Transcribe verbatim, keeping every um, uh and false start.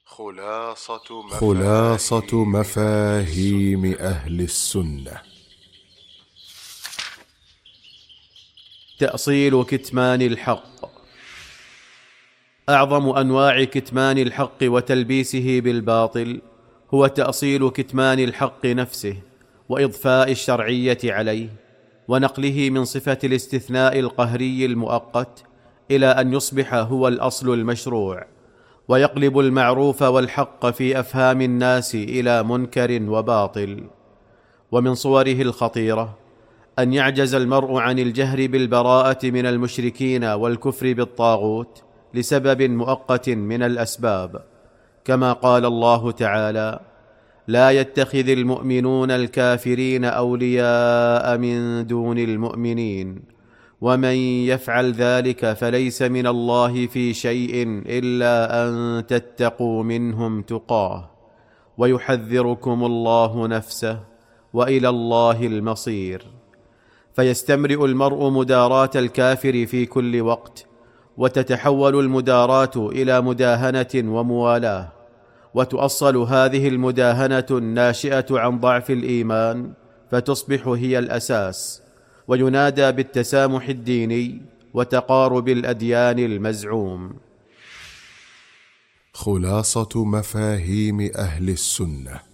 خلاصة مفاهيم, خلاصة مفاهيم أهل السنة. تأصيل كتمان الحق. أعظم أنواع كتمان الحق وتلبيسه بالباطل هو تأصيل كتمان الحق نفسه، وإضفاء الشرعية عليه، ونقله من صفة الاستثناء القهري المؤقت إلى أن يصبح هو الأصل المشروع، ويقلب المعروف والحق في أفهام الناس إلى منكر وباطل. ومن صوره الخطيرة أن يعجز المرء عن الجهر بالبراءة من المشركين والكفر بالطاغوت لسبب مؤقت من الأسباب، كما قال الله تعالى: لا يتخذ المؤمنون الكافرين أولياء من دون المؤمنين ومن يفعل ذلك فليس من الله في شيء إلا أن تتقوا منهم تقاه ويحذركم الله نفسه وإلى الله المصير. فيستمرئ المرء مداراة الكافر في كل وقت، وتتحول المداراة إلى مداهنة وموالاة، وتؤصل هذه المداهنة الناشئة عن ضعف الإيمان فتصبح هي الأساس، وينادى بالتسامح الديني وتقارب الأديان المزعوم. خلاصة مفاهيم أهل السنة.